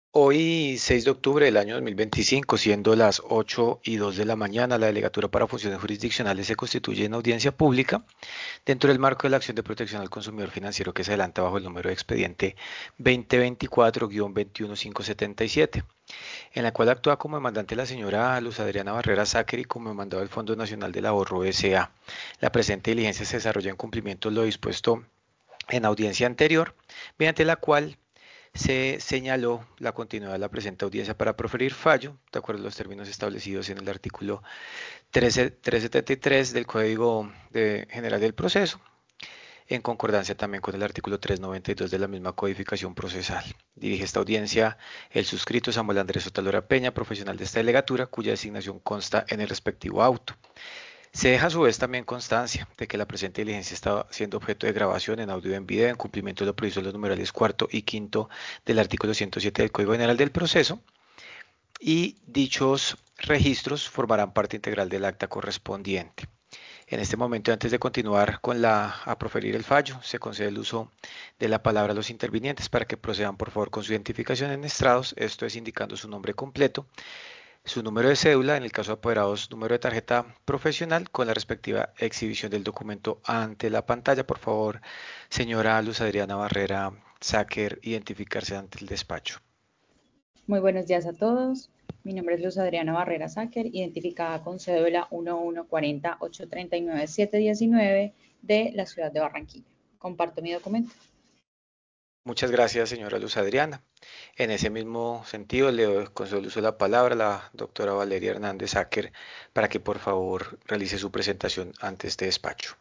Hoy, 6 de octubre del año 2025, siendo las 8:02 de la mañana, la Delegatura para Funciones Jurisdiccionales se constituye en audiencia pública dentro del marco de la acción de protección al consumidor financiero que se adelanta bajo el número de expediente 2024-21577, en la cual actúa como demandante la señora Luz Adriana Barrera Sáquer y como demandado del Fondo Nacional del Ahorro S.A. La presente diligencia se desarrolla en cumplimiento de lo dispuesto en audiencia anterior, mediante la cual se señaló la continuidad de la presente audiencia para proferir fallo, de acuerdo a los términos establecidos en el artículo 373 del General del Proceso, en concordancia también con el artículo 392 de la misma codificación procesal. Dirige esta audiencia el suscrito Samuel Andrés Otalora Peña, profesional de esta delegatura, cuya designación consta en el respectivo auto. Se deja a su vez también constancia de que la presente diligencia está siendo objeto de grabación en audio y en video en cumplimiento de lo previsto en los numerales cuarto y quinto del artículo 107 del Código General del Proceso, y dichos registros formarán parte integral del acta correspondiente. En este momento, antes de continuar a proferir el fallo, se concede el uso de la palabra a los intervinientes para que procedan por favor con su identificación en estrados, esto es indicando su nombre completo, su número de cédula, en el caso de apoderados, número de tarjeta profesional, con la respectiva exhibición del documento ante la pantalla. Por favor, señora Luz Adriana Barrera Sáquer, identificarse ante el despacho. Muy buenos días a todos. Mi nombre es Luz Adriana Barrera Sáquer, identificada con cédula 1140-839-719 de la ciudad de Barranquilla. Comparto mi documento. Muchas gracias, señora Luz Adriana. En ese mismo sentido, le concedo el uso de la palabra a la doctora Valeria Hernández Sáquer para que por favor realice su presentación ante este despacho.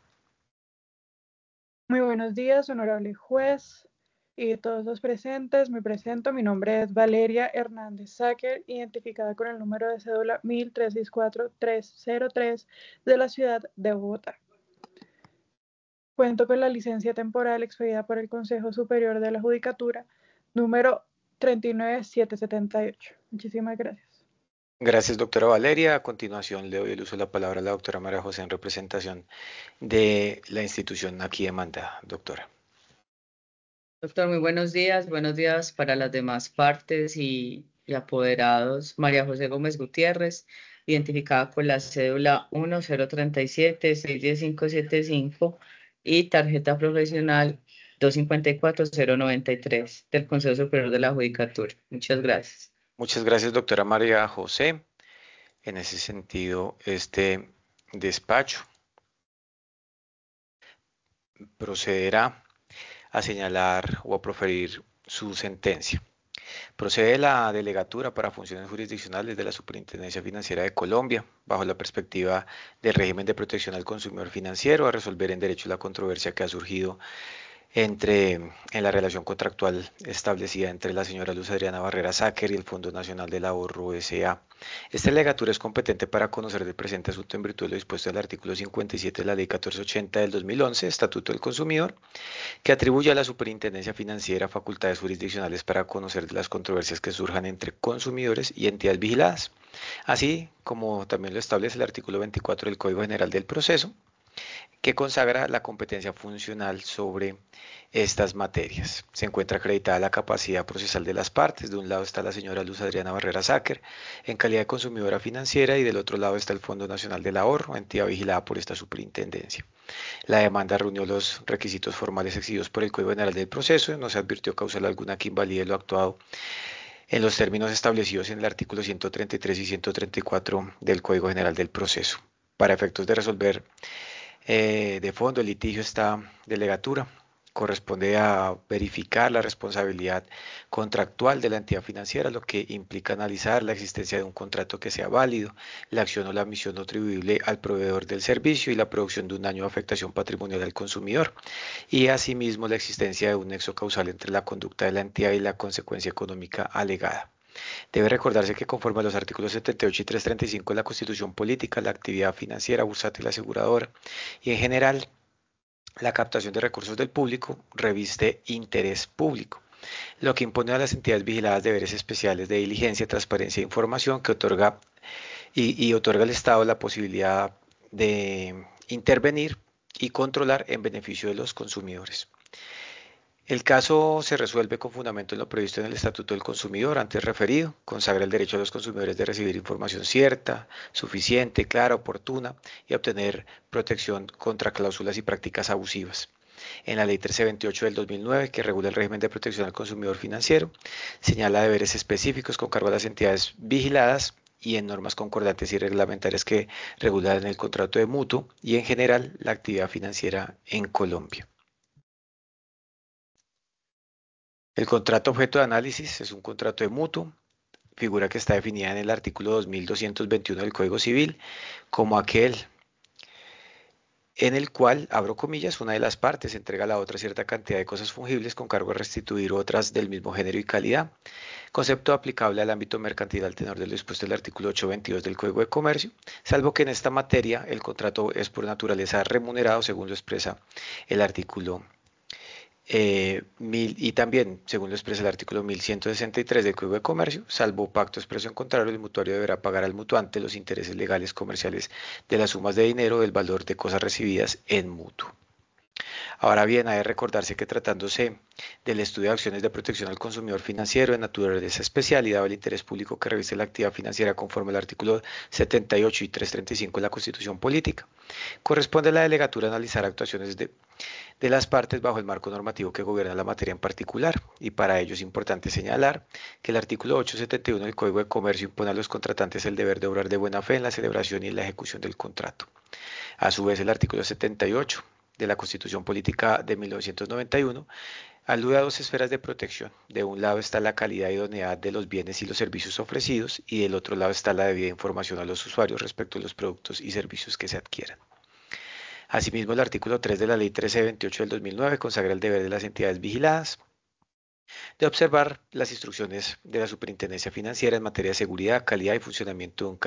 Muy buenos días, honorable juez y todos los presentes. Me presento, mi nombre es Valeria Hernández Sáquer, identificada con el número de cédula 1364303 de la ciudad de Bogotá. Cuento con la licencia temporal expedida por el Consejo Superior de la Judicatura, número 39778. Muchísimas gracias. Gracias, doctora Valeria. A continuación, le doy el uso de la palabra a la doctora María José en representación de la institución aquí demandada. Doctora. Doctor, muy buenos días para las demás partes y apoderados. María José Gómez Gutiérrez, identificada con la cédula 1037-610575 y tarjeta profesional 254-093 del Consejo Superior de la Judicatura. Muchas gracias. Muchas gracias, doctora María José. En ese sentido, este despacho procederá a señalar o a proferir su sentencia. Procede la Delegatura para Funciones Jurisdiccionales de la Superintendencia Financiera de Colombia, bajo la perspectiva del régimen de protección al consumidor financiero, a resolver en derecho la controversia que ha surgido en la relación contractual establecida entre la señora Luz Adriana Barrera Sáquer y el Fondo Nacional del Ahorro S.A. Esta legatura es competente para conocer del presente asunto en virtud de lo dispuesto del artículo 57 de la Ley 1480 del 2011, Estatuto del Consumidor, que atribuye a la Superintendencia Financiera facultades jurisdiccionales para conocer de las controversias que surjan entre consumidores y entidades vigiladas, así como también lo establece el artículo 24 del Código General del Proceso, que consagra la competencia funcional sobre estas materias. Se encuentra acreditada la capacidad procesal de las partes. De un lado está la señora Luz Adriana Barrera Sáquer, en calidad de consumidora financiera, y del otro lado está el Fondo Nacional del Ahorro, entidad vigilada por esta superintendencia. La demanda reunió los requisitos formales exigidos por el Código General del Proceso. No se advirtió causal alguna que invalide lo actuado en los términos establecidos en el artículo 133 y 134 del Código General del Proceso. Para efectos de resolver de fondo el litigio, esta delegatura corresponde a verificar la responsabilidad contractual de la entidad financiera, lo que implica analizar la existencia de un contrato que sea válido, la acción o la omisión no atribuible al proveedor del servicio y la producción de un daño o afectación patrimonial al consumidor, y asimismo la existencia de un nexo causal entre la conducta de la entidad y la consecuencia económica alegada. Debe recordarse que conforme a los artículos 78 y 335 de la Constitución Política, la actividad financiera, bursátil, aseguradora y en general la captación de recursos del público reviste interés público, lo que impone a las entidades vigiladas deberes especiales de diligencia, transparencia e información que otorga al Estado la posibilidad de intervenir y controlar en beneficio de los consumidores. El caso se resuelve con fundamento en lo previsto en el Estatuto del Consumidor antes referido, consagra el derecho a los consumidores de recibir información cierta, suficiente, clara, oportuna y obtener protección contra cláusulas y prácticas abusivas. En la Ley 1328 del 2009, que regula el régimen de protección al consumidor financiero, señala deberes específicos con cargo a las entidades vigiladas y en normas concordantes y reglamentarias que regulan el contrato de mutuo y en general la actividad financiera en Colombia. El contrato objeto de análisis es un contrato de mutuo, figura que está definida en el artículo 2221 del Código Civil como aquel en el cual, abro comillas, una de las partes entrega a la otra cierta cantidad de cosas fungibles con cargo a restituir otras del mismo género y calidad, concepto aplicable al ámbito mercantil al tenor de lo dispuesto del artículo 822 del Código de Comercio, salvo que en esta materia el contrato es por naturaleza remunerado según lo expresa el artículo y también, según lo expresa el artículo 1163 del Código de Comercio, salvo pacto expreso en contrario, el mutuario deberá pagar al mutuante los intereses legales comerciales de las sumas de dinero del valor de cosas recibidas en mutuo. Ahora bien, ha de recordarse que tratándose del estudio de acciones de protección al consumidor financiero de naturaleza especial y dado el interés público que reviste la actividad financiera conforme al artículo 78 y 335 de la Constitución Política, corresponde a la delegatura analizar actuaciones de las partes bajo el marco normativo que gobierna la materia en particular, y para ello es importante señalar que el artículo 871 del Código de Comercio impone a los contratantes el deber de obrar de buena fe en la celebración y en la ejecución del contrato. A su vez, el artículo 78 de la Constitución Política de 1991 alude a dos esferas de protección. De un lado está la calidad y idoneidad de los bienes y los servicios ofrecidos, y del otro lado está la debida información a los usuarios respecto a los productos y servicios que se adquieran. Asimismo, el artículo 3 de la Ley 1328 del 2009 consagra el deber de las entidades vigiladas de observar las instrucciones de la Superintendencia Financiera en materia de seguridad, calidad y funcionamiento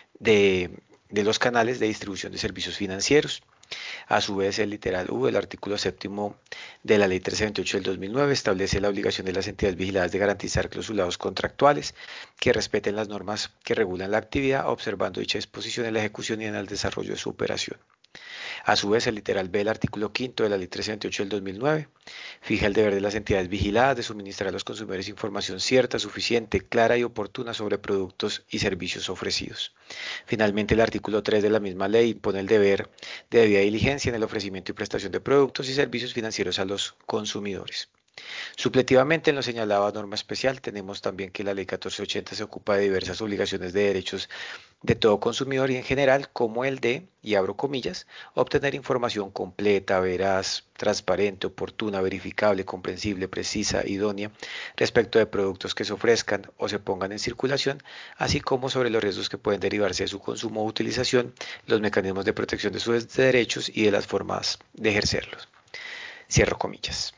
de los canales de distribución de servicios financieros. A su vez, el literal U del artículo séptimo de la Ley 1328 del 2009 establece la obligación de las entidades vigiladas de garantizar clausulados contractuales que respeten las normas que regulan la actividad, observando dicha disposición en la ejecución y en el desarrollo de su operación. A su vez, el literal B del artículo quinto de la Ley 1328 del 2009 fija el deber de las entidades vigiladas de suministrar a los consumidores información cierta, suficiente, clara y oportuna sobre productos y servicios ofrecidos. Finalmente, el artículo 3 de la misma ley impone el deber de debida diligencia en el ofrecimiento y prestación de productos y servicios financieros a los consumidores. Supletivamente, en lo señalado a norma especial, tenemos también que la Ley 1480 se ocupa de diversas obligaciones de derechos de todo consumidor y en general, como el de, y abro comillas, obtener información completa, veraz, transparente, oportuna, verificable, comprensible, precisa, idónea, respecto de productos que se ofrezcan o se pongan en circulación, así como sobre los riesgos que pueden derivarse de su consumo o utilización, los mecanismos de protección de sus derechos y de las formas de ejercerlos. Cierro comillas.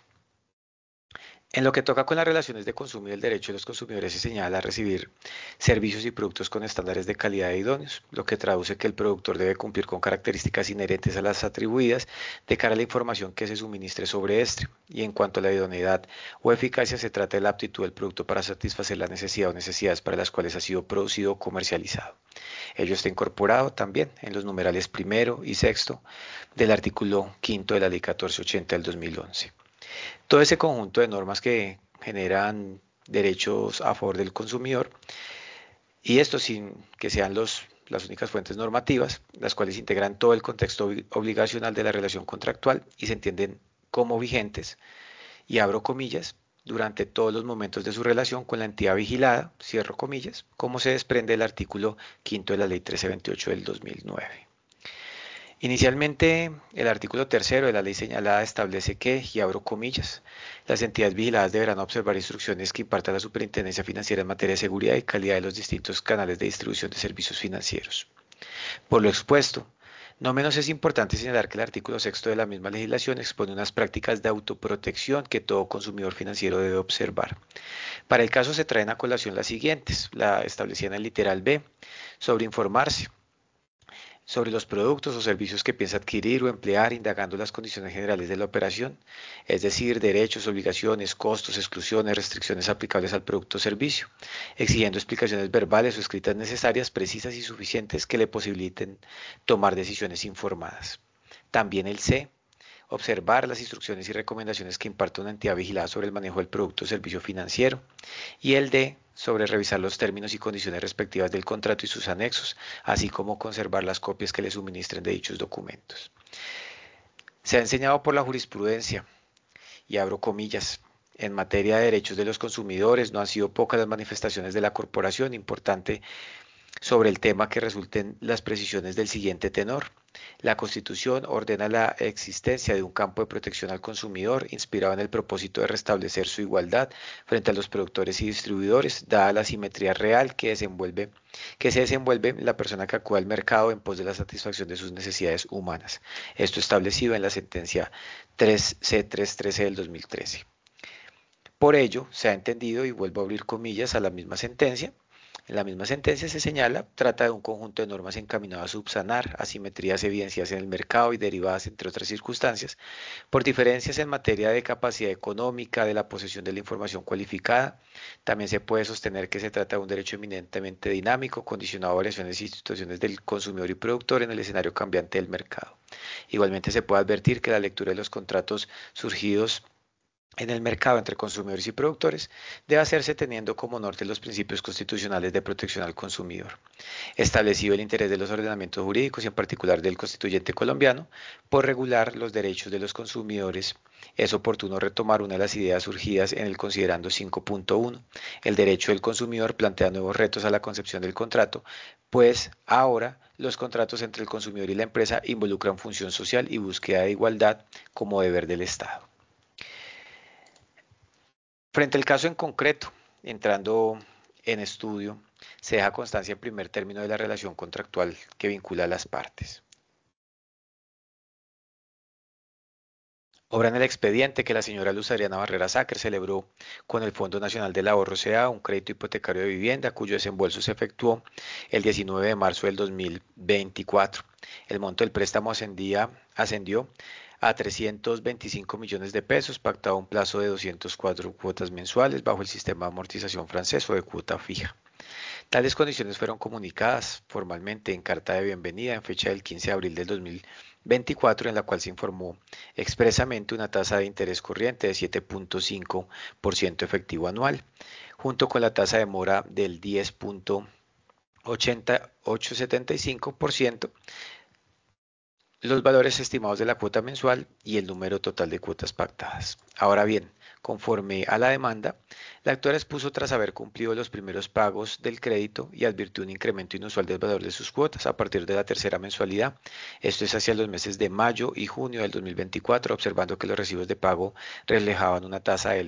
En lo que toca con las relaciones de consumo y el derecho de los consumidores se señala a recibir servicios y productos con estándares de calidad idóneos, lo que traduce que el productor debe cumplir con características inherentes a las atribuidas de cara a la información que se suministre sobre este. Y en cuanto a la idoneidad o eficacia, se trata de la aptitud del producto para satisfacer la necesidad o necesidades para las cuales ha sido producido o comercializado. Ello está incorporado también en los numerales primero y sexto del artículo quinto de la Ley 1480 del 2011. Todo ese conjunto de normas que generan derechos a favor del consumidor, y esto sin que sean las únicas fuentes normativas, las cuales integran todo el contexto obligacional de la relación contractual y se entienden como vigentes, y abro comillas, durante todos los momentos de su relación con la entidad vigilada, cierro comillas, como se desprende del artículo quinto de la Ley 1328 del 2009. Inicialmente, el artículo tercero de la ley señalada establece que, y abro comillas, las entidades vigiladas deberán observar instrucciones que imparta la Superintendencia Financiera en materia de seguridad y calidad de los distintos canales de distribución de servicios financieros. Por lo expuesto, no menos es importante señalar que el artículo sexto de la misma legislación expone unas prácticas de autoprotección que todo consumidor financiero debe observar. Para el caso se traen a colación las siguientes, la establecida en el literal B, sobre informarse sobre los productos o servicios que piensa adquirir o emplear, indagando las condiciones generales de la operación, es decir, derechos, obligaciones, costos, exclusiones, restricciones aplicables al producto o servicio, exigiendo explicaciones verbales o escritas necesarias, precisas y suficientes que le posibiliten tomar decisiones informadas. También el C, observar las instrucciones y recomendaciones que imparte una entidad vigilada sobre el manejo del producto o servicio financiero. Y el D, sobre revisar los términos y condiciones respectivas del contrato y sus anexos, así como conservar las copias que le suministren de dichos documentos. Se ha enseñado por la jurisprudencia, y abro comillas, en materia de derechos de los consumidores no han sido pocas las manifestaciones de la corporación, importante sobre el tema que resulten las precisiones del siguiente tenor. La Constitución ordena la existencia de un campo de protección al consumidor inspirado en el propósito de restablecer su igualdad frente a los productores y distribuidores, dada la simetría real que se desenvuelve en la persona que acude al mercado en pos de la satisfacción de sus necesidades humanas. Esto establecido en la sentencia 3C313 del 2013. Por ello, se ha entendido, y vuelvo a abrir comillas a la misma sentencia, en la misma sentencia se señala, trata de un conjunto de normas encaminadas a subsanar asimetrías evidenciadas en el mercado y derivadas, entre otras circunstancias, por diferencias en materia de capacidad económica, de la posesión de la información cualificada. También se puede sostener que se trata de un derecho eminentemente dinámico, condicionado a variaciones y situaciones del consumidor y productor en el escenario cambiante del mercado. Igualmente se puede advertir que la lectura de los contratos surgidos en el mercado entre consumidores y productores debe hacerse teniendo como norte los principios constitucionales de protección al consumidor. Establecido el interés de los ordenamientos jurídicos y en particular del constituyente colombiano por regular los derechos de los consumidores, es oportuno retomar una de las ideas surgidas en el considerando 5.1. El derecho del consumidor plantea nuevos retos a la concepción del contrato, pues ahora los contratos entre el consumidor y la empresa involucran función social y búsqueda de igualdad como deber del Estado. Frente al caso en concreto, entrando en estudio, se deja constancia en primer término de la relación contractual que vincula a las partes. Obra en el expediente que la señora Luz Adriana Barrera Sáquer celebró con el Fondo Nacional del Ahorro S.A. un crédito hipotecario de vivienda cuyo desembolso se efectuó el 19 de marzo del 2024. El monto del préstamo ascendió a 325 millones de pesos, pactado a un plazo de 204 cuotas mensuales bajo el sistema de amortización francés o de cuota fija. Tales condiciones fueron comunicadas formalmente en carta de bienvenida en fecha del 15 de abril del 2024, en la cual se informó expresamente una tasa de interés corriente de 7.5% efectivo anual, junto con la tasa de mora del 10.875%, los valores estimados de la cuota mensual y el número total de cuotas pactadas. Ahora bien, conforme a la demanda, la actora expuso tras haber cumplido los primeros pagos del crédito y advirtió un incremento inusual del valor de sus cuotas a partir de la tercera mensualidad. Esto es hacia los meses de mayo y junio del 2024, observando que los recibos de pago reflejaban una tasa del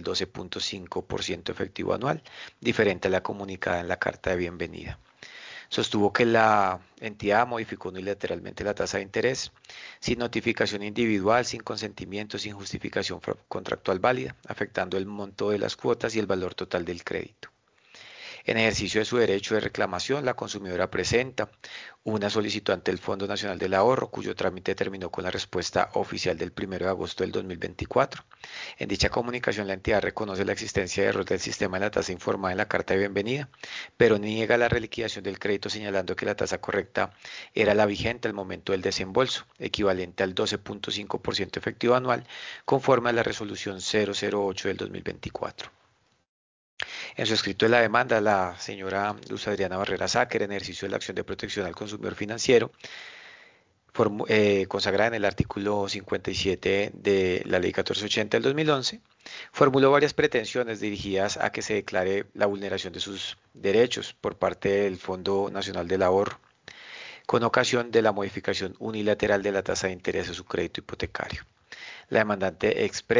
12.5% efectivo anual, diferente a la comunicada en la carta de bienvenida. Sostuvo que la entidad modificó unilateralmente la tasa de interés, sin notificación individual, sin consentimiento, sin justificación contractual válida, afectando el monto de las cuotas y el valor total del crédito. En ejercicio de su derecho de reclamación, la consumidora presenta una solicitud ante el Fondo Nacional del Ahorro, cuyo trámite terminó con la respuesta oficial del 1 de agosto del 2024. En dicha comunicación, la entidad reconoce la existencia de error del sistema en la tasa informada en la carta de bienvenida, pero niega la reliquidación del crédito, señalando que la tasa correcta era la vigente al momento del desembolso, equivalente al 12.5% efectivo anual, conforme a la resolución 008 del 2024. En su escrito de la demanda, la señora Luz Adriana Barrera Sáquer, en ejercicio de la acción de protección al consumidor financiero, consagrada en el artículo 57 de la Ley 1480 del 2011, formuló varias pretensiones dirigidas a que se declare la vulneración de sus derechos por parte del Fondo Nacional del Ahorro, con ocasión de la modificación unilateral de la tasa de interés de su crédito hipotecario. La demandante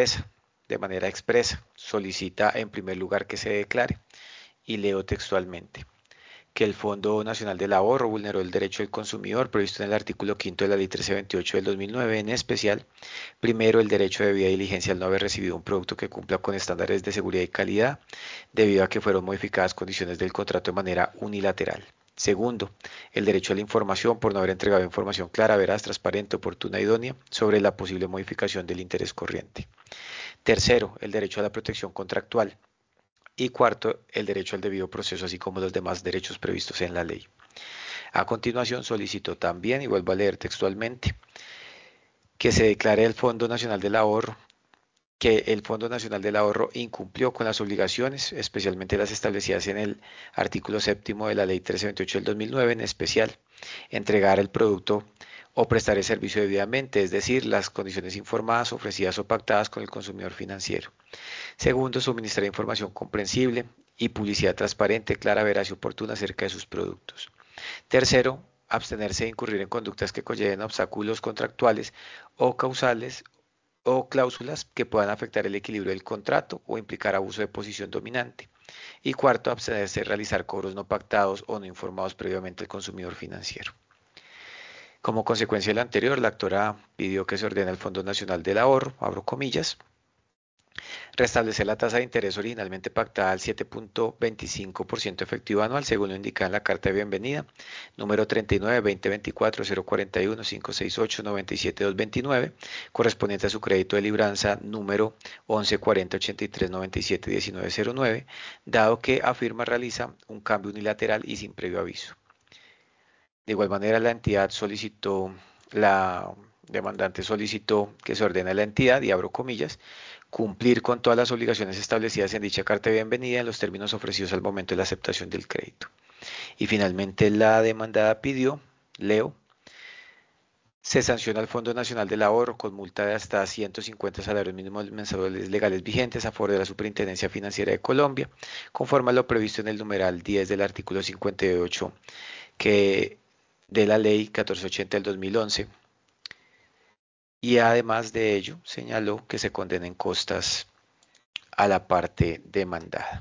de manera expresa, solicita en primer lugar que se declare, y leo textualmente, que el Fondo Nacional del Ahorro vulneró el derecho del consumidor previsto en el artículo 5 de la Ley 1328 del 2009, en especial, primero, el derecho de debida diligencia al no haber recibido un producto que cumpla con estándares de seguridad y calidad, debido a que fueron modificadas condiciones del contrato de manera unilateral. Segundo, el derecho a la información por no haber entregado información clara, veraz, transparente, oportuna e idónea sobre la posible modificación del interés corriente. Tercero, el derecho a la protección contractual. Y cuarto, el derecho al debido proceso, así como los demás derechos previstos en la ley. A continuación, solicitó también, y vuelvo a leer textualmente, que se declare el Fondo Nacional del Ahorro que el Fondo Nacional del Ahorro incumplió con las obligaciones, especialmente las establecidas en el artículo séptimo de la Ley 1328 del 2009, en especial entregar el producto o prestar el servicio debidamente, es decir, las condiciones informadas, ofrecidas o pactadas con el consumidor financiero. Segundo, suministrar información comprensible y publicidad transparente, clara, veraz y oportuna acerca de sus productos. Tercero, abstenerse de incurrir en conductas que conlleven obstáculos contractuales o causales o cláusulas que puedan afectar el equilibrio del contrato o implicar abuso de posición dominante. Y cuarto, abstenerse de realizar cobros no pactados o no informados previamente al consumidor financiero. Como consecuencia de lo anterior, la actora pidió que se ordene el Fondo Nacional del Ahorro, abro comillas, restablecer la tasa de interés originalmente pactada al 7.25% efectivo anual, según lo indicado en la carta de bienvenida, número 39-2024-041-568-97-229, correspondiente a su crédito de libranza número 1140-83-97-1909, dado que afirma realiza un cambio unilateral y sin previo aviso. De igual manera, la demandante solicitó que se ordene a la entidad, y abro comillas, cumplir con todas las obligaciones establecidas en dicha carta de bienvenida en los términos ofrecidos al momento de la aceptación del crédito. Y finalmente la demandada pidió, leo, se sanciona al Fondo Nacional del Ahorro con multa de hasta 150 salarios mínimos mensuales legales vigentes a favor de la Superintendencia Financiera de Colombia, conforme a lo previsto en el numeral 10 del artículo 58 de la Ley 1480 del 2011. Y además de ello, señaló que se condenen costas a la parte demandada.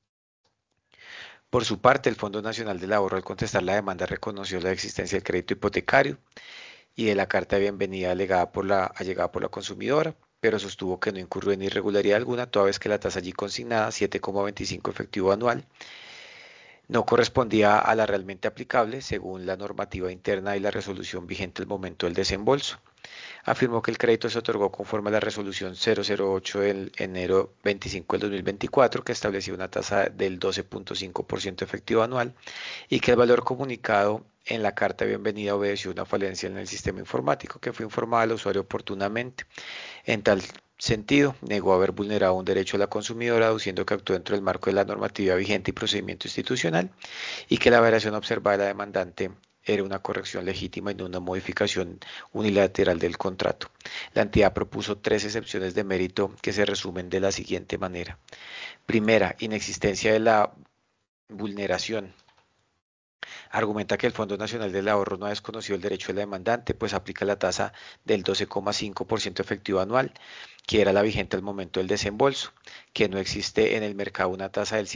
Por su parte, el Fondo Nacional del Ahorro, al contestar la demanda, reconoció la existencia del crédito hipotecario y de la carta de bienvenida allegada allegada por la consumidora, pero sostuvo que no incurrió en irregularidad alguna, toda vez que la tasa allí consignada, 7,25 efectivo anual, no correspondía a la realmente aplicable según la normativa interna y la resolución vigente al momento del desembolso. Afirmó que el crédito se otorgó conforme a la resolución 008 del enero 25 del 2024, que establecía una tasa del 12.5% efectivo anual, y que el valor comunicado en la carta de bienvenida obedeció una falencia en el sistema informático que fue informada al usuario oportunamente. En tal sentido, negó haber vulnerado un derecho a la consumidora, aduciendo que actuó dentro del marco de la normativa vigente y procedimiento institucional, y que la variación observada de la demandante era una corrección legítima y no una modificación unilateral del contrato. La entidad propuso 3 excepciones de mérito que se resumen de la siguiente manera. Primera, inexistencia de la vulneración. Argumenta que el Fondo Nacional del Ahorro no ha desconocido el derecho de la demandante, pues aplica la tasa del 12,5% efectivo anual, que era la vigente al momento del desembolso, que no existe en el mercado una tasa del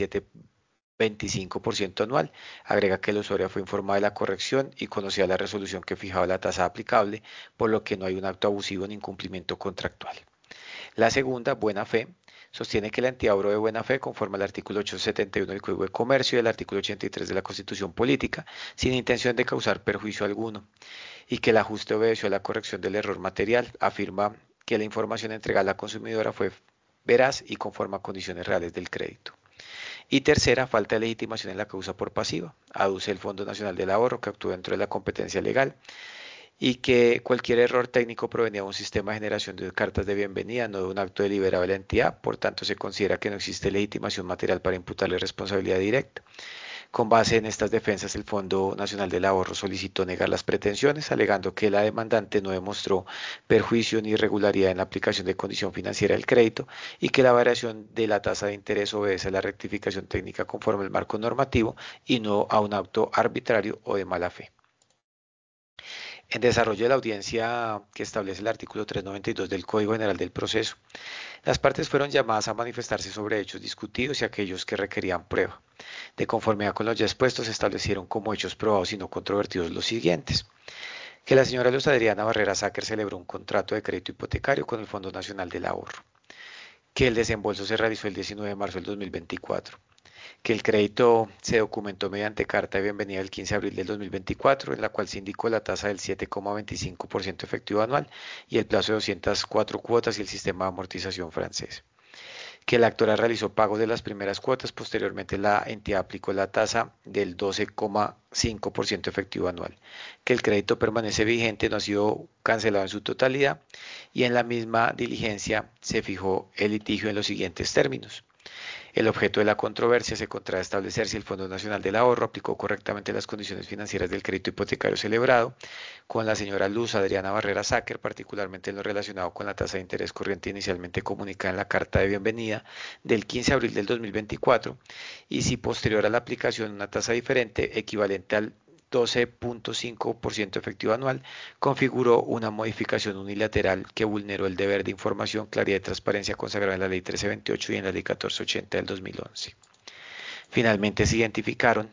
7,25% anual. Agrega que el usuario fue informado de la corrección y conocía la resolución que fijaba la tasa aplicable, por lo que no hay un acto abusivo ni incumplimiento contractual. La segunda, buena fe, sostiene que la entidad obró de buena fe conforme al artículo 871 del Código de Comercio y el artículo 83 de la Constitución Política, sin intención de causar perjuicio alguno, y que el ajuste obedeció a la corrección del error material. Afirma que la información entregada a la consumidora fue veraz y conforme a condiciones reales del crédito. Y tercera, falta de legitimación en la causa por pasiva. Aduce el Fondo Nacional del Ahorro, que actuó dentro de la competencia legal, y que cualquier error técnico provenía de un sistema de generación de cartas de bienvenida, no de un acto deliberado de la entidad. Por tanto, se considera que no existe legitimación material para imputarle responsabilidad directa. Con base en estas defensas, el Fondo Nacional del Ahorro solicitó negar las pretensiones, alegando que la demandante no demostró perjuicio ni irregularidad en la aplicación de condición financiera del crédito y que la variación de la tasa de interés obedece a la rectificación técnica conforme al marco normativo y no a un acto arbitrario o de mala fe. En desarrollo de la audiencia que establece el artículo 392 del Código General del Proceso, las partes fueron llamadas a manifestarse sobre hechos discutidos y aquellos que requerían prueba. De conformidad con los ya expuestos, se establecieron como hechos probados y no controvertidos los siguientes: que la señora Luz Adriana Barrera Sáquer celebró un contrato de crédito hipotecario con el Fondo Nacional del Ahorro, que el desembolso se realizó el 19 de marzo del 2024, que el crédito se documentó mediante carta de bienvenida el 15 de abril del 2024, en la cual se indicó la tasa del 7,25% efectivo anual y el plazo de 204 cuotas y el sistema de amortización francés, que la actora realizó pagos de las primeras cuotas, posteriormente la entidad aplicó la tasa del 12,5% efectivo anual, que el crédito permanece vigente, no ha sido cancelado en su totalidad y en la misma diligencia se fijó el litigio en los siguientes términos. El objeto de la controversia se contrae a establecer si el Fondo Nacional del Ahorro aplicó correctamente las condiciones financieras del crédito hipotecario celebrado con la señora Luz Adriana Barrera Sáquer, particularmente en lo relacionado con la tasa de interés corriente inicialmente comunicada en la carta de bienvenida del 15 de abril del 2024, y si posterior a la aplicación una tasa diferente equivalente al 12,5% efectivo anual, configuró una modificación unilateral que vulneró el deber de información, claridad y transparencia consagrado en la Ley 1328 y en la Ley 1480 del 2011. Finalmente se identificaron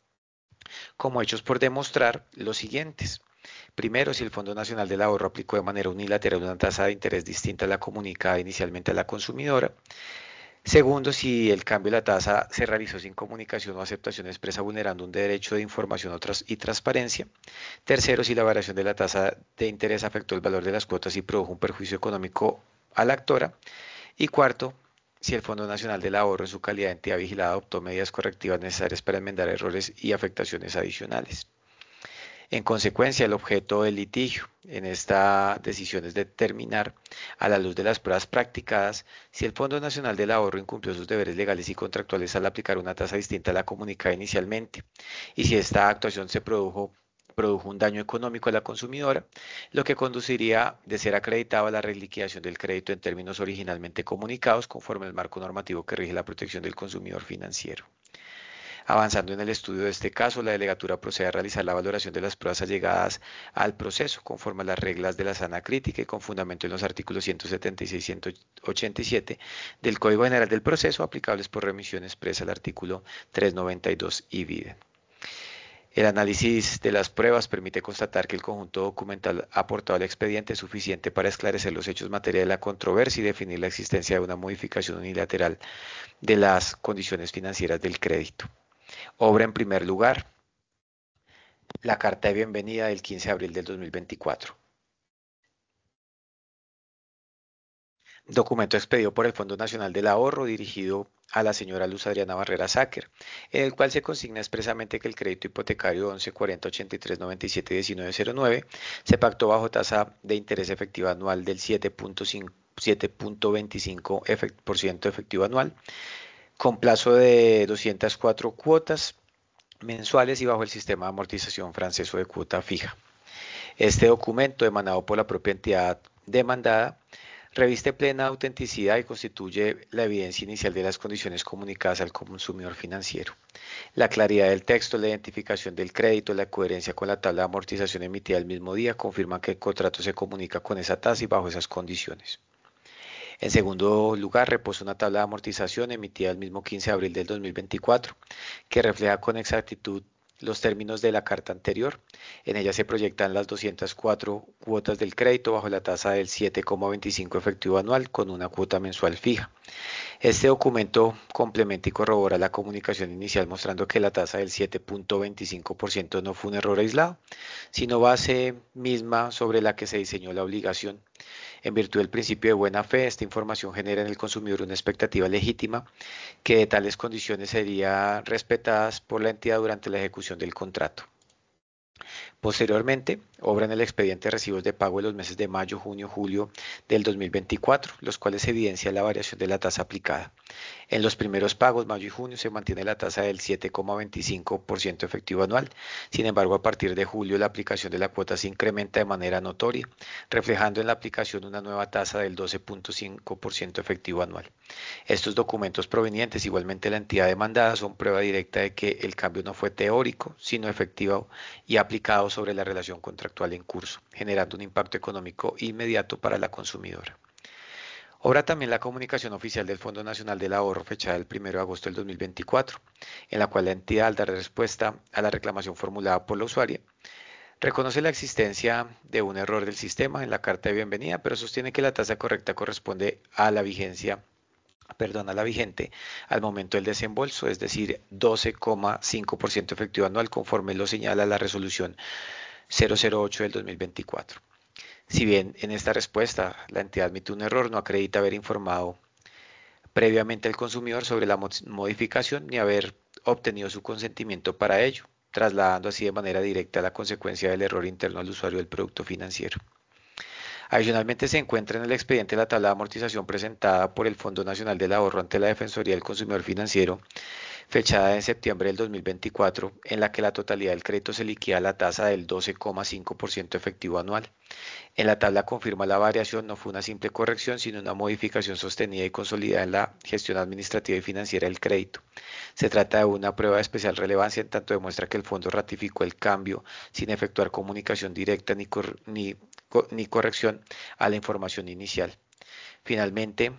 como hechos por demostrar los siguientes. Primero, si el Fondo Nacional del Ahorro aplicó de manera unilateral una tasa de interés distinta a la comunicada inicialmente a la consumidora. Segundo, si el cambio de la tasa se realizó sin comunicación o aceptación expresa vulnerando un derecho de información y transparencia. Tercero, si la variación de la tasa de interés afectó el valor de las cuotas y produjo un perjuicio económico a la actora. Y cuarto, si el Fondo Nacional del Ahorro en su calidad de entidad vigilada adoptó medidas correctivas necesarias para enmendar errores y afectaciones adicionales. En consecuencia, el objeto del litigio en esta decisión es determinar, a la luz de las pruebas practicadas, si el Fondo Nacional del Ahorro incumplió sus deberes legales y contractuales al aplicar una tasa distinta a la comunicada inicialmente, y si esta actuación se produjo un daño económico a la consumidora, lo que conduciría, de ser acreditado, a la reliquidación del crédito en términos originalmente comunicados, conforme al marco normativo que rige la protección del consumidor financiero. Avanzando en el estudio de este caso, la delegatura procede a realizar la valoración de las pruebas allegadas al proceso, conforme a las reglas de la sana crítica y con fundamento en los artículos 176 y 187 del Código General del Proceso, aplicables por remisión expresa al artículo 392 y vide. El análisis de las pruebas permite constatar que el conjunto documental aportado al expediente es suficiente para esclarecer los hechos materia de la controversia y definir la existencia de una modificación unilateral de las condiciones financieras del crédito. Obra en primer lugar la carta de bienvenida del 15 de abril del 2024. Documento expedido por el Fondo Nacional del Ahorro dirigido a la señora Luz Adriana Barrera Sáquer, en el cual se consigna expresamente que el crédito hipotecario 114083971909 se pactó bajo tasa de interés efectiva anual del 7,25% efectivo anual, con plazo de 204 cuotas mensuales y bajo el sistema de amortización francés o de cuota fija. Este documento, emanado por la propia entidad demandada, reviste plena autenticidad y constituye la evidencia inicial de las condiciones comunicadas al consumidor financiero. La claridad del texto, la identificación del crédito, la coherencia con la tabla de amortización emitida el mismo día confirman que el contrato se comunica con esa tasa y bajo esas condiciones. En segundo lugar, reposa una tabla de amortización emitida el mismo 15 de abril del 2024, que refleja con exactitud los términos de la carta anterior. En ella se proyectan las 204 cuotas del crédito bajo la tasa del 7,25 efectivo anual con una cuota mensual fija. Este documento complementa y corrobora la comunicación inicial mostrando que la tasa del 7,25% no fue un error aislado, sino base misma sobre la que se diseñó la obligación. En virtud del principio de buena fe, esta información genera en el consumidor una expectativa legítima que de tales condiciones serían respetadas por la entidad durante la ejecución del contrato. Posteriormente, obra en el expediente de recibos de pago de los meses de mayo, junio, julio del 2024, los cuales evidencian la variación de la tasa aplicada. En los primeros pagos, mayo y junio, se mantiene la tasa del 7,25% efectivo anual. Sin embargo, a partir de julio, la aplicación de la cuota se incrementa de manera notoria, reflejando en la aplicación una nueva tasa del 12,5% efectivo anual. Estos documentos provenientes, igualmente de la entidad demandada, son prueba directa de que el cambio no fue teórico, sino efectivo y aplicado sobre la relación contractual en curso, generando un impacto económico inmediato para la consumidora. Obra también la comunicación oficial del Fondo Nacional del Ahorro fechada el 1 de agosto del 2024, en la cual la entidad, al dar respuesta a la reclamación formulada por la usuaria, reconoce la existencia de un error del sistema en la carta de bienvenida, pero sostiene que la tasa correcta corresponde a la vigente al momento del desembolso, es decir, 12,5% efectivo anual, conforme lo señala la resolución 008 del 2024. Si bien en esta respuesta la entidad admite un error, no acredita haber informado previamente al consumidor sobre la modificación ni haber obtenido su consentimiento para ello, trasladando así de manera directa la consecuencia del error interno al usuario del producto financiero. Adicionalmente, se encuentra en el expediente la tabla de amortización presentada por el Fondo Nacional del Ahorro ante la Defensoría del Consumidor Financiero, fechada en septiembre del 2024, en la que la totalidad del crédito se liquida a la tasa del 12,5% efectivo anual. En la tabla confirma la variación no fue una simple corrección, sino una modificación sostenida y consolidada en la gestión administrativa y financiera del crédito. Se trata de una prueba de especial relevancia en tanto demuestra que el fondo ratificó el cambio sin efectuar comunicación directa ni corrección a la información inicial. Finalmente,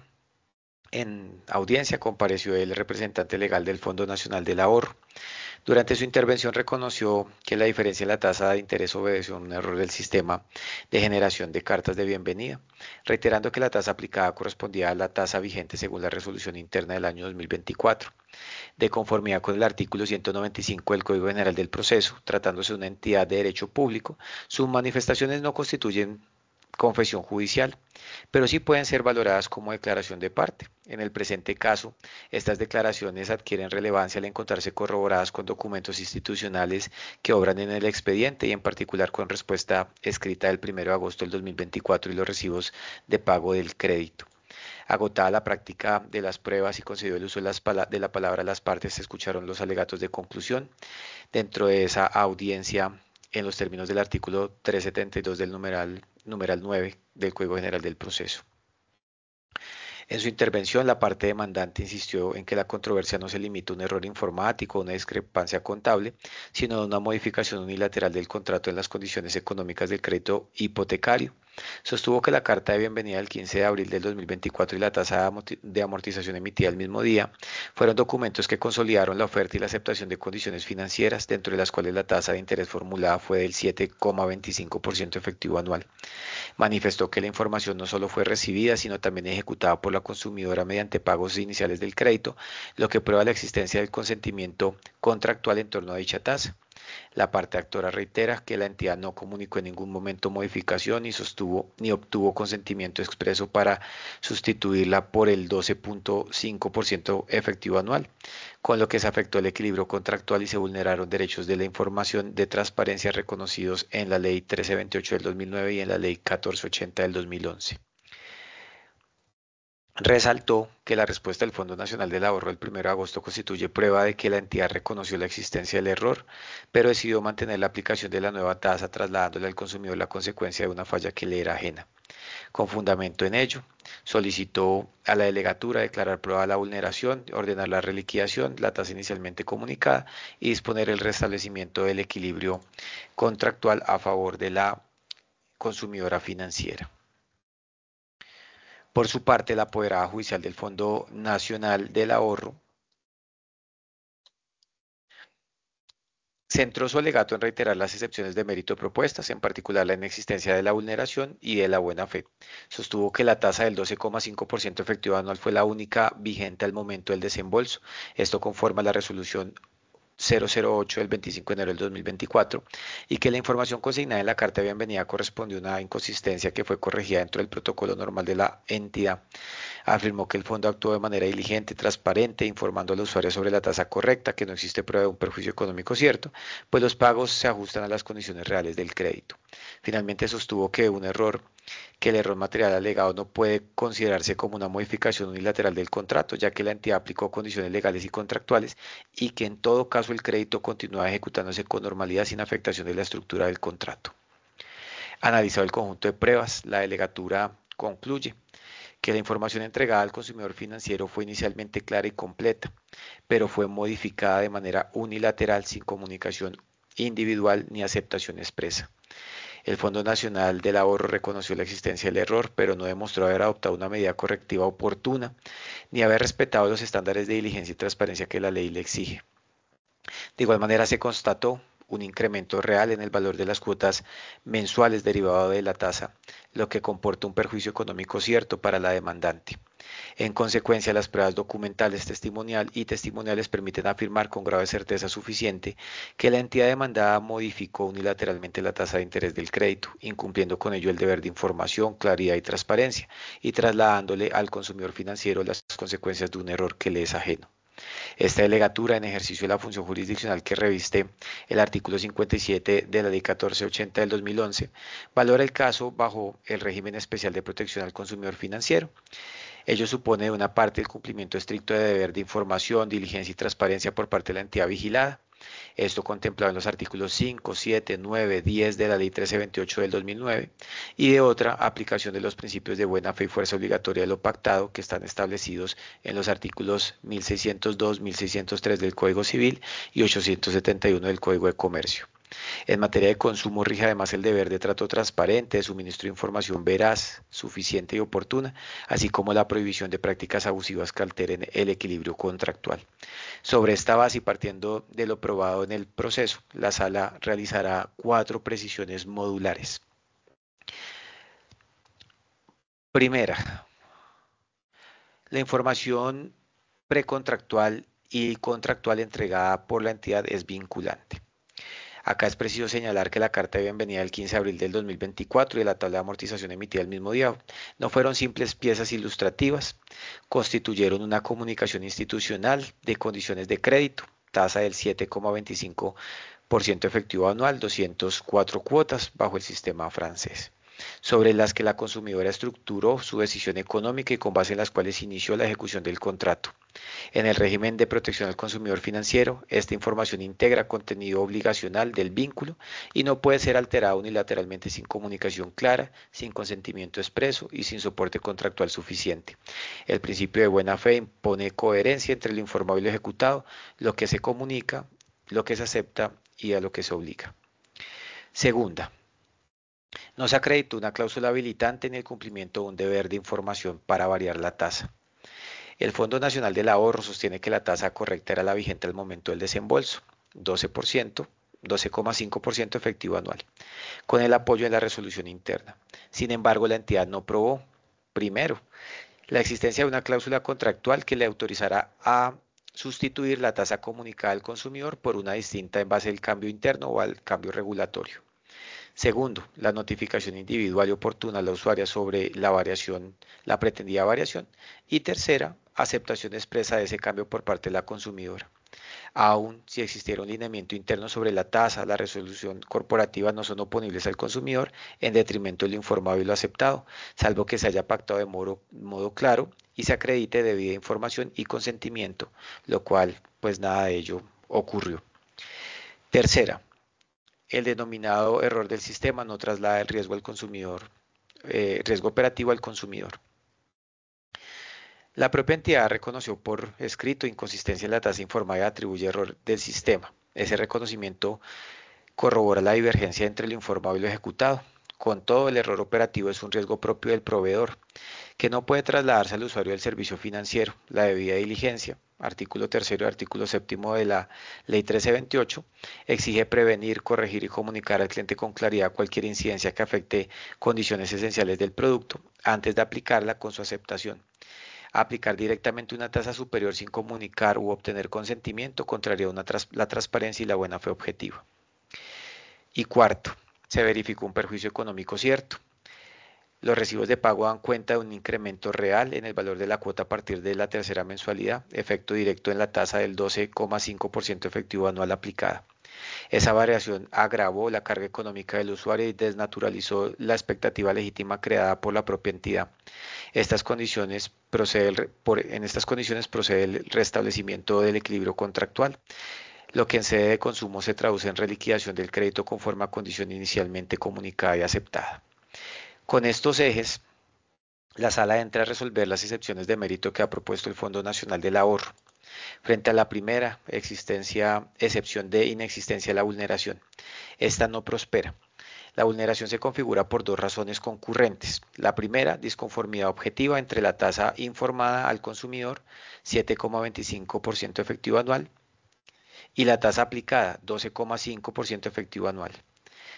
en audiencia compareció el representante legal del Fondo Nacional del Ahorro. Durante su intervención reconoció que la diferencia en la tasa de interés obedeció a un error del sistema de generación de cartas de bienvenida, reiterando que la tasa aplicada correspondía a la tasa vigente según la resolución interna del año 2024. De conformidad con el artículo 195 del Código General del Proceso, tratándose de una entidad de derecho público, sus manifestaciones no constituyen confesión judicial, pero sí pueden ser valoradas como declaración de parte. En el presente caso, estas declaraciones adquieren relevancia al encontrarse corroboradas con documentos institucionales que obran en el expediente y en particular con respuesta escrita del 1 de agosto del 2024 y los recibos de pago del crédito. Agotada la práctica de las pruebas y concedido el uso de la palabra a las partes, se escucharon los alegatos de conclusión. Dentro de esa audiencia, en los términos del artículo 372 del numeral 9 del Código General del Proceso. En su intervención, la parte demandante insistió en que la controversia no se limita a un error informático o una discrepancia contable, sino a una modificación unilateral del contrato en las condiciones económicas del crédito hipotecario. Sostuvo que la carta de bienvenida del 15 de abril del 2024 y la tasa de amortización emitida el mismo día fueron documentos que consolidaron la oferta y la aceptación de condiciones financieras, dentro de las cuales la tasa de interés formulada fue del 7,25% efectivo anual. Manifestó que la información no solo fue recibida, sino también ejecutada por la consumidora mediante pagos iniciales del crédito, lo que prueba la existencia del consentimiento contractual en torno a dicha tasa. La parte actora reitera que la entidad no comunicó en ningún momento modificación ni obtuvo consentimiento expreso para sustituirla por el 12,5% efectivo anual, con lo que se afectó el equilibrio contractual y se vulneraron derechos de la información de transparencia reconocidos en la Ley 1328 del 2009 y en la Ley 1480 del 2011. Resaltó que la respuesta del Fondo Nacional del Ahorro del 1 de agosto constituye prueba de que la entidad reconoció la existencia del error, pero decidió mantener la aplicación de la nueva tasa, trasladándole al consumidor la consecuencia de una falla que le era ajena. Con fundamento en ello, solicitó a la delegatura declarar prueba de la vulneración, ordenar la reliquidación, la tasa inicialmente comunicada y disponer el restablecimiento del equilibrio contractual a favor de la consumidora financiera. Por su parte, la apoderada judicial del Fondo Nacional del Ahorro centró su alegato en reiterar las excepciones de mérito propuestas, en particular la inexistencia de la vulneración y de la buena fe. Sostuvo que la tasa del 12,5% efectivo anual fue la única vigente al momento del desembolso. Esto conforma la resolución 008 del 25 de enero del 2024 y que la información consignada en la carta de bienvenida corresponde a una inconsistencia que fue corregida dentro del protocolo normal de la entidad. Afirmó que el fondo actuó de manera diligente y transparente, informando al usuario sobre la tasa correcta, que no existe prueba de un perjuicio económico cierto, pues los pagos se ajustan a las condiciones reales del crédito. Finalmente sostuvo que el error material alegado no puede considerarse como una modificación unilateral del contrato, ya que la entidad aplicó condiciones legales y contractuales y que en todo caso el crédito continúa ejecutándose con normalidad sin afectación de la estructura del contrato. Analizado el conjunto de pruebas, la delegatura concluye que la información entregada al consumidor financiero fue inicialmente clara y completa, pero fue modificada de manera unilateral sin comunicación individual ni aceptación expresa. El Fondo Nacional del Ahorro reconoció la existencia del error, pero no demostró haber adoptado una medida correctiva oportuna, ni haber respetado los estándares de diligencia y transparencia que la ley le exige. De igual manera, se constató un incremento real en el valor de las cuotas mensuales derivado de la tasa, lo que comporta un perjuicio económico cierto para la demandante. En consecuencia, las pruebas documentales, testimonial y testimoniales permiten afirmar con grado de certeza suficiente que la entidad demandada modificó unilateralmente la tasa de interés del crédito, incumpliendo con ello el deber de información, claridad y transparencia, y trasladándole al consumidor financiero las consecuencias de un error que le es ajeno. Esta delegatura, en ejercicio de la función jurisdiccional que reviste el artículo 57 de la Ley 1480 del 2011, valora el caso bajo el régimen especial de protección al consumidor financiero. Ello supone de una parte el cumplimiento estricto de deber de información, diligencia y transparencia por parte de la entidad vigilada. Esto contemplado en los artículos 5, 7, 9, 10 de la Ley 1328 del 2009 y de otra aplicación de los principios de buena fe y fuerza obligatoria de lo pactado que están establecidos en los artículos 1602, 1603 del Código Civil y 871 del Código de Comercio. En materia de consumo rige además el deber de trato transparente, de suministro de información veraz, suficiente y oportuna, así como la prohibición de prácticas abusivas que alteren el equilibrio contractual. Sobre esta base y partiendo de lo probado en el proceso, la Sala realizará 4 precisiones modulares. Primera, la información precontractual y contractual entregada por la entidad es vinculante. Acá es preciso señalar que la carta de bienvenida del 15 de abril del 2024 y la tabla de amortización emitida el mismo día no fueron simples piezas ilustrativas, constituyeron una comunicación institucional de condiciones de crédito, tasa del 7,25% efectivo anual, 204 cuotas bajo el sistema francés, sobre las que la consumidora estructuró su decisión económica y con base en las cuales inició la ejecución del contrato. En el régimen de protección al consumidor financiero, esta información integra contenido obligacional del vínculo y no puede ser alterada unilateralmente sin comunicación clara, sin consentimiento expreso y sin soporte contractual suficiente. El principio de buena fe impone coherencia entre lo informado y lo ejecutado, lo que se comunica, lo que se acepta y a lo que se obliga. Segunda, no se acreditó una cláusula habilitante ni el cumplimiento de un deber de información para variar la tasa. El Fondo Nacional del Ahorro sostiene que la tasa correcta era la vigente al momento del desembolso, 12,5% efectivo anual, con el apoyo en la resolución interna. Sin embargo, la entidad no probó, primero, la existencia de una cláusula contractual que le autorizara a sustituir la tasa comunicada al consumidor por una distinta en base al cambio interno o al cambio regulatorio. Segundo, la notificación individual y oportuna a la usuaria sobre la variación, la pretendida variación. Y tercera, aceptación expresa de ese cambio por parte de la consumidora. Aun si existiera un lineamiento interno sobre la tasa, la resolución corporativa no son oponibles al consumidor en detrimento de lo informado y lo aceptado, salvo que se haya pactado de modo claro y se acredite debida información y consentimiento, lo cual pues nada de ello ocurrió. Tercera, el denominado error del sistema no traslada el riesgo al consumidor, riesgo operativo al consumidor. La propia entidad reconoció por escrito inconsistencia en la tasa informada y atribuye error del sistema. Ese reconocimiento corrobora la divergencia entre lo informado y lo ejecutado. Con todo, el error operativo es un riesgo propio del proveedor, que no puede trasladarse al usuario del servicio financiero. La debida diligencia, artículo 3 y artículo 7 de la Ley 1328, exige prevenir, corregir y comunicar al cliente con claridad cualquier incidencia que afecte condiciones esenciales del producto antes de aplicarla con su aceptación. Aplicar directamente una tasa superior sin comunicar u obtener consentimiento contraría la transparencia y la buena fe objetiva. Y cuarto, se verificó un perjuicio económico cierto. Los recibos de pago dan cuenta de un incremento real en el valor de la cuota a partir de la tercera mensualidad, efecto directo en la tasa del 12,5% efectivo anual aplicada. Esa variación agravó la carga económica del usuario y desnaturalizó la expectativa legítima creada por la propia entidad. En estas condiciones procede el restablecimiento del equilibrio contractual, lo que en sede de consumo se traduce en reliquidación del crédito conforme a condición inicialmente comunicada y aceptada. Con estos ejes, la Sala entra a resolver las excepciones de mérito que ha propuesto el Fondo Nacional del Ahorro. Frente a la primera, excepción de inexistencia de la vulneración. Esta no prospera. La vulneración se configura por 2 razones concurrentes. La primera, disconformidad objetiva entre la tasa informada al consumidor, 7,25% efectivo anual, y la tasa aplicada, 12,5% efectivo anual.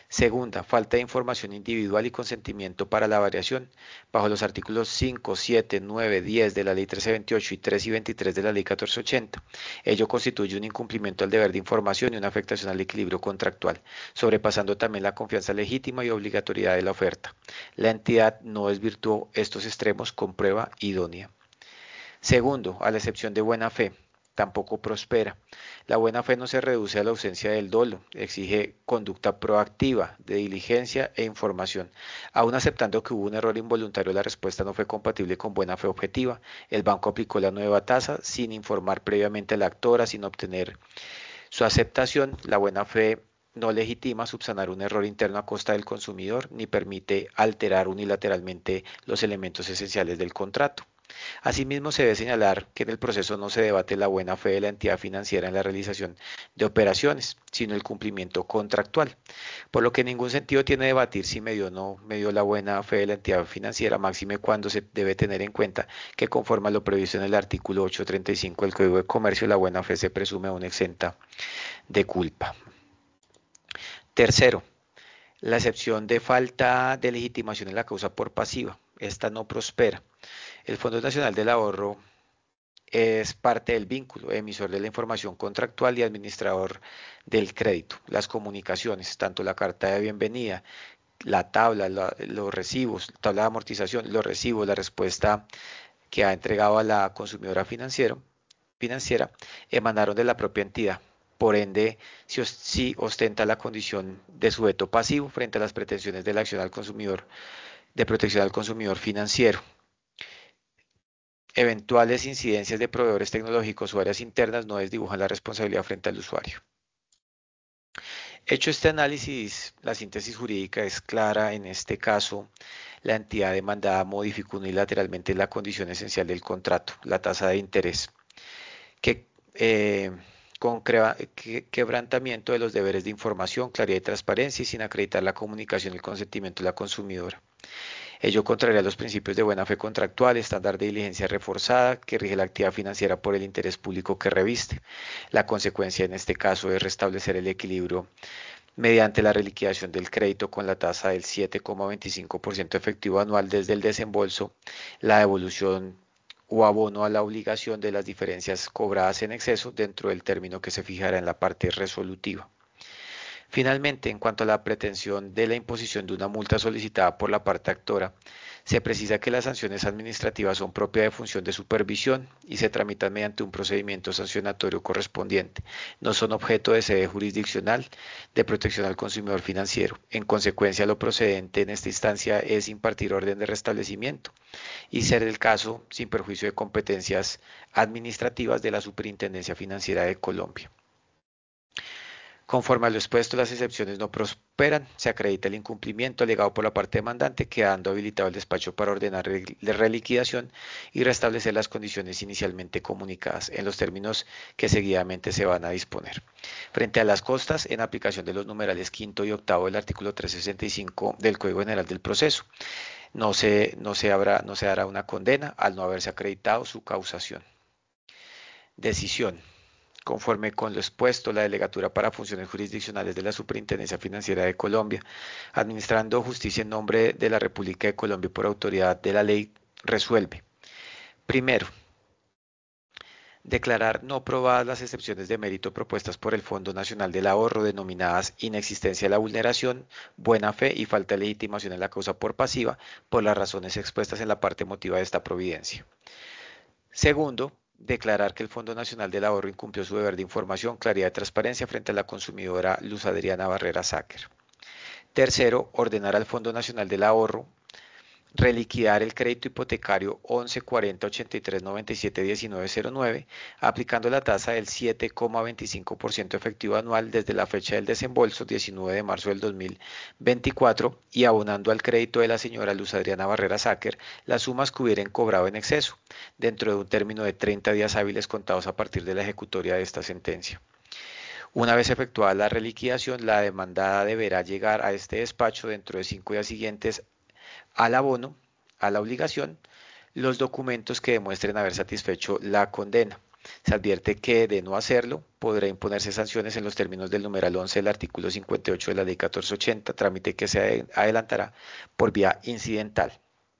Segunda, falta de información individual y consentimiento para la variación, bajo los artículos 5, 7, 9, 10 de la Ley 1328 y 3 y 23 de la Ley 1480. Ello constituye un incumplimiento al deber de información y una afectación al equilibrio contractual, sobrepasando también la confianza legítima y obligatoriedad de la oferta. La entidad no desvirtuó estos extremos con prueba idónea. Segundo, a la excepción de buena fe, tampoco prospera. La buena fe no se reduce a la ausencia del dolo, exige conducta proactiva, de diligencia e información. Aún aceptando que hubo un error involuntario, la respuesta no fue compatible con buena fe objetiva. El banco aplicó la nueva tasa sin informar previamente a la actora, sin obtener su aceptación. La buena fe no legitima subsanar un error interno a costa del consumidor, ni permite alterar unilateralmente los elementos esenciales del contrato. Asimismo, se debe señalar que en el proceso no se debate la buena fe de la entidad financiera en la realización de operaciones, sino el cumplimiento contractual, por lo que en ningún sentido tiene debatir si medio o no medio la buena fe de la entidad financiera, máxime cuando se debe tener en cuenta que conforme a lo previsto en el artículo 835 del Código de Comercio, la buena fe se presume aún exenta de culpa. Tercero, la excepción de falta de legitimación en la causa por pasiva. Esta no prospera. El Fondo Nacional del Ahorro es parte del vínculo, emisor de la información contractual y administrador del crédito. Las comunicaciones, tanto la carta de bienvenida, la tabla, los recibos, tabla de amortización, los recibos, la respuesta que ha entregado a la consumidora financiera, emanaron de la propia entidad. Por ende, si ostenta la condición de sujeto pasivo frente a las pretensiones de la acción al consumidor, de protección al consumidor financiero. Eventuales incidencias de proveedores tecnológicos o áreas internas no desdibujan la responsabilidad frente al usuario. Hecho este análisis, la síntesis jurídica es clara. En este caso, la entidad demandada modificó unilateralmente la condición esencial del contrato, la tasa de interés, que con quebrantamiento de los deberes de información, claridad y transparencia y sin acreditar la comunicación y el consentimiento de la consumidora. Ello contraria a los principios de buena fe contractual, estándar de diligencia reforzada que rige la actividad financiera por el interés público que reviste. La consecuencia en este caso es restablecer el equilibrio mediante la reliquidación del crédito con la tasa del 7,25% efectivo anual desde el desembolso, la devolución o abono a la obligación de las diferencias cobradas en exceso dentro del término que se fijará en la parte resolutiva. Finalmente, en cuanto a la pretensión de la imposición de una multa solicitada por la parte actora, se precisa que las sanciones administrativas son propia de función de supervisión y se tramitan mediante un procedimiento sancionatorio correspondiente. No son objeto de sede jurisdiccional de protección al consumidor financiero. En consecuencia, lo procedente en esta instancia es impartir orden de restablecimiento y ser el caso sin perjuicio de competencias administrativas de la Superintendencia Financiera de Colombia. Conforme a lo expuesto, las excepciones no prosperan, se acredita el incumplimiento alegado por la parte demandante, quedando habilitado el despacho para ordenar la reliquidación y restablecer las condiciones inicialmente comunicadas en los términos que seguidamente se van a disponer. Frente a las costas, en aplicación de los numerales quinto y octavo del artículo 365 del Código General del Proceso, no se dará una condena al no haberse acreditado su causación. Decisión. Conforme con lo expuesto, la Delegatura para Funciones Jurisdiccionales de la Superintendencia Financiera de Colombia, administrando justicia en nombre de la República de Colombia y por autoridad de la ley, resuelve. Primero, declarar no probadas las excepciones de mérito propuestas por el Fondo Nacional del Ahorro, denominadas inexistencia de la vulneración, buena fe y falta de legitimación en la causa por pasiva, por las razones expuestas en la parte motiva de esta providencia. Segundo, declarar que el Fondo Nacional del Ahorro incumplió su deber de información, claridad y transparencia frente a la consumidora Luz Adriana Barrera Sáquer. Tercero, ordenar al Fondo Nacional del Ahorro reliquidar el crédito hipotecario 114083971909, aplicando la tasa del 7,25% efectivo anual desde la fecha del desembolso, 19 de marzo del 2024, y abonando al crédito de la señora Luz Adriana Barrera Sáquer las sumas que hubieran cobrado en exceso, dentro de un término de 30 días hábiles contados a partir de la ejecutoria de esta sentencia. Una vez efectuada la reliquidación, la demandada deberá llegar a este despacho dentro de 5 días siguientes al abono, a la obligación, los documentos que demuestren haber satisfecho la condena. Se advierte que de no hacerlo, podrá imponerse sanciones en los términos del numeral 11 del artículo 58 de la ley 1480, trámite que se adelantará por vía incidental.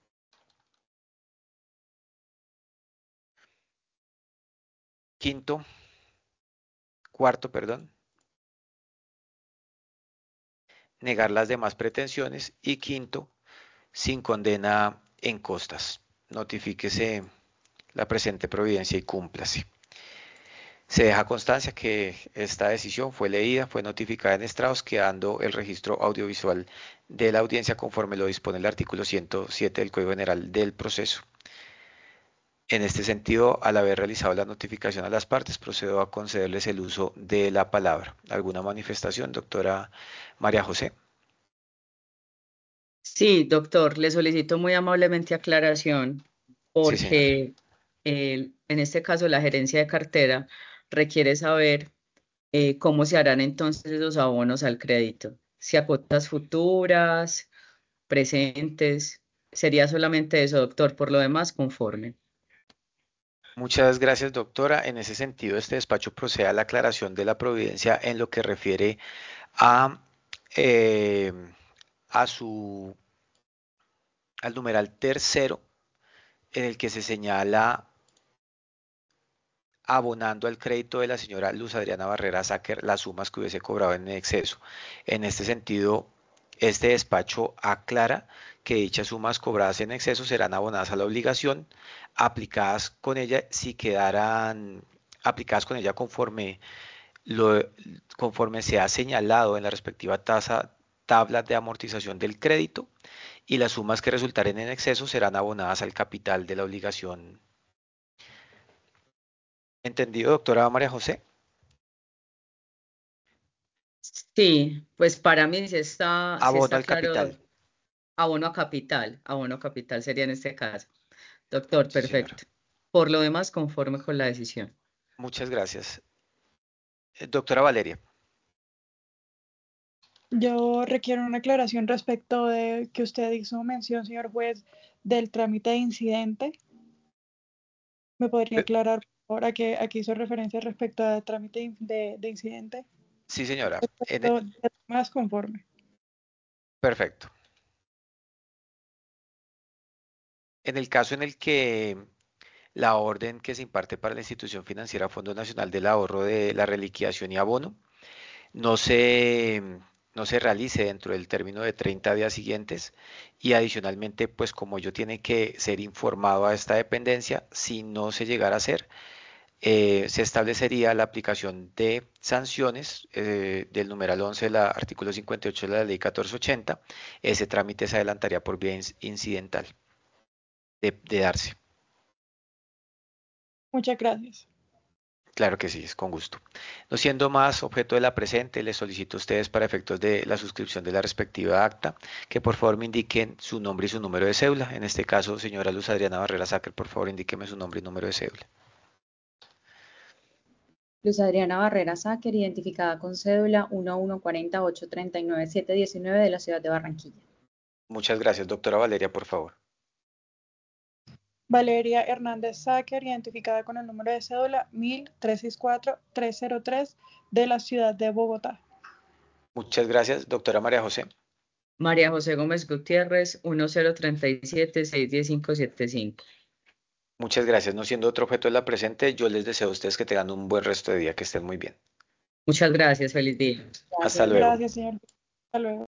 Cuarto, perdón, negar las demás pretensiones. Y quinto, sin condena en costas. Notifíquese la presente providencia y cúmplase. Se deja constancia que esta decisión fue leída, fue notificada en estrados, quedando el registro audiovisual de la audiencia conforme lo dispone el artículo 107 del Código General del Proceso. En este sentido, al haber realizado la notificación a las partes, procedo a concederles el uso de la palabra. ¿Alguna manifestación, doctora María José? Sí, doctor, le solicito muy amablemente aclaración Sí, señora. porque en este caso la gerencia de cartera requiere saber cómo se harán entonces esos abonos al crédito. Si a cuotas futuras, presentes, sería solamente eso, doctor. Por lo demás, conforme. Muchas gracias, doctora. En ese sentido, este despacho procede a la aclaración de la providencia en lo que refiere a, eh, a al numeral tercero, en el que se señala abonando al crédito de la señora Luz Adriana Barrera Sáquer las sumas que hubiese cobrado en exceso. En este sentido, este despacho aclara que dichas sumas cobradas en exceso serán abonadas a la obligación, aplicadas con ella si quedaran aplicadas con ella conforme se ha señalado en la respectiva tabla de amortización del crédito, y las sumas que resultaren en exceso serán abonadas al capital de la obligación. ¿Entendido, doctora María José? Sí, pues para mí sí Abono está al capital. claro, abono a capital sería en este caso. Doctor, Sí, señora. perfecto. Por lo demás, conforme con la decisión. Muchas gracias. Doctora Valeria. Yo requiero una aclaración respecto de que usted hizo mención, señor juez, del trámite de incidente. ¿Me podría Eh, aclarar por favor a qué hizo referencia respecto al trámite de incidente? Sí, señora. Más conforme. Perfecto. En el caso en el que la orden que se imparte para la institución financiera Fondo Nacional del Ahorro de la Reliquidación y Abono no se, no se realice dentro del término de 30 días siguientes, y adicionalmente, pues como yo tiene que ser informado a esta dependencia, si no se llegara a hacer, se establecería la aplicación de sanciones del numeral 11 del artículo 58 de la ley 1480. Ese trámite se adelantaría por vía incidental de darse. Muchas gracias. Claro que sí, es con gusto. No siendo más objeto de la presente, les solicito a ustedes, para efectos de la suscripción de la respectiva acta, que por favor me indiquen su nombre y su número de cédula. En este caso, señora Luz Adriana Barrera Sáquer, por favor indíqueme su nombre y número de cédula. Luz Adriana Barrera Sáquer, identificada con cédula 1140839719 de la ciudad de Barranquilla. Muchas gracias, doctora Valeria, por favor. Valeria Hernández Sáquer, identificada con el número de cédula 10364-303 de la ciudad de Bogotá. Muchas gracias, doctora María José. María José Gómez Gutiérrez, 1037-610-575. Muchas gracias. No siendo otro objeto de la presente, yo les deseo a ustedes que tengan un buen resto de día, que estén muy bien. Muchas gracias, feliz día. Hasta Gracias. luego. Gracias, señor. Hasta luego.